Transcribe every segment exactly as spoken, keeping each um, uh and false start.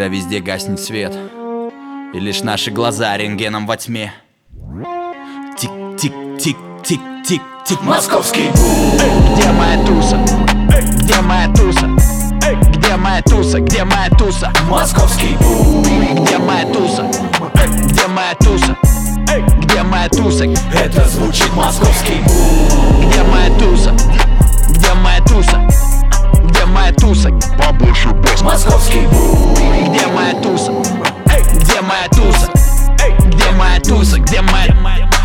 когда везде гаснет свет, и лишь наши глаза рентгеном во тьме. Тик-тик-тик-тик-тик-тик. Московский бум. Где моя туса? Где моя туса? Где моя туса? Где моя туса? Московский бум. Где моя туса? Где моя туса? Где моя туса? Это звучит московский бум. Где моя туса? Где моя туса? Где моя туса? Побольше босс. Московский бум. Где моя туса? Где моя туса? Где моя туса? Где моя...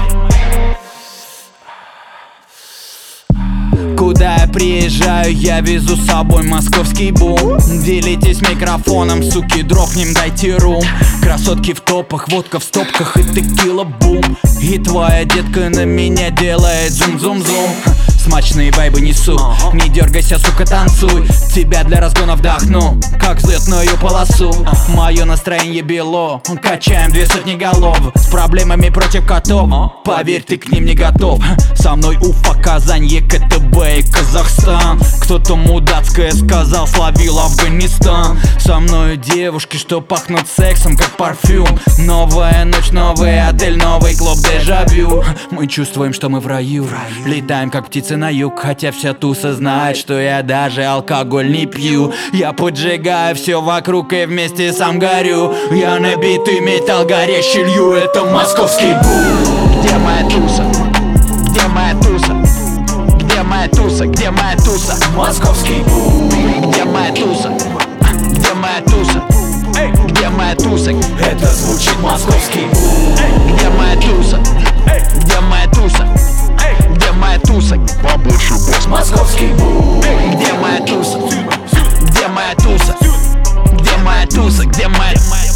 Куда я приезжаю, я везу с собой московский бум. Делитесь микрофоном, суки, дропнем, дайте рум. Красотки в топах, водка в стопках и текила бум. И твоя детка на меня делает зум-зум-зум. Смачные вайбы несу, не дергайся, сука, танцуй. Тебя для разгона вдохну, как взлетную полосу. Мое настроение бело, качаем две сотни голов. С проблемами против котов, поверь, ты к ним не готов. Со мной Уфа, Казань, ЕКТБ и Казахстан. Кто-то мудацкое сказал, словил Афганистан. Со мною девушки, что пахнут сексом, как парфюм. Новая ночь, новый отель, новый клуб, дежавю. Мы чувствуем, что мы в раю, летаем, как птицы на юг. Хотя вся туса знает, что я даже алкоголь не пью. Я поджигаю все вокруг и вместе сам горю. Я набитый металл, горящий лью. Это московский бум. Где моя туса? Где моя туса? Где моя туса? Где моя туса? Московский бум. Где моя туса? Где моя туса? Где моя туса? Это звучит московский бум. Где моя туса? Где моя туса? Где моя туса? Побольше босс. Московский бум. Где моя туса? Где моя туса? Где моя туса? Где моя...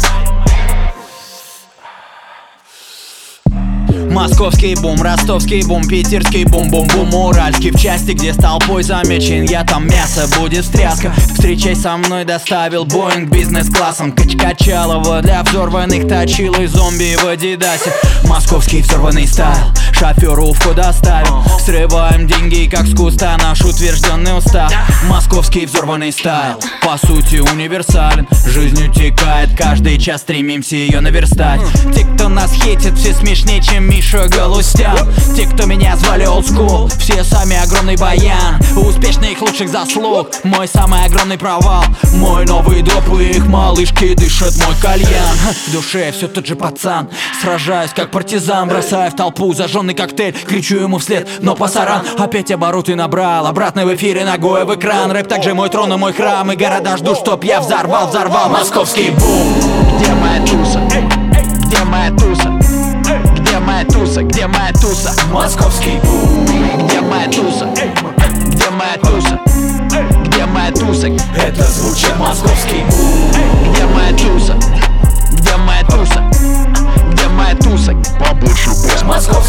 Московский бум, ростовский бум, питерский бум-бум-бум, уральский. В части, где с толпой замечен я, там мясо будет встряска. Встречай со мной, доставил Боинг бизнес-классом. Качкачалова для взорванных точил и зомби в адидасе. Московский взорванный стайл, шоферу у входа оставил. Срываем деньги, как с куста, наш утвержденный устав. Московский взорванный стайл, по сути универсален. Жизнь утекает, каждый час стремимся ее наверстать. Те, кто нас хейтит, все смешнее, чем Миша Галустян. Те, кто меня звали old school, все сами огромный баян. Успешных лучших заслуг, мой самый огромный провал. Мой новый доп и их малышки дышат мой кальян. В душе все тот же пацан, сражаюсь как партизан. Бросаю в толпу зажженный коктейль, кричу ему вслед, но пасаран. Опять обороты набрал, обратно в эфире ногой в экран. Рэп также мой трон и мой храм, и города ждут, чтоб я взорвал, взорвал московский бум. Где моя туса? Где моя туса? Где моя туса? Где моя туса? Московский бум. Где моя туса? Где моя туса? Где моя туса? Это звучит московский бум. Где моя туса? Где моя туса? Где моя туса? Побольше босс. Московский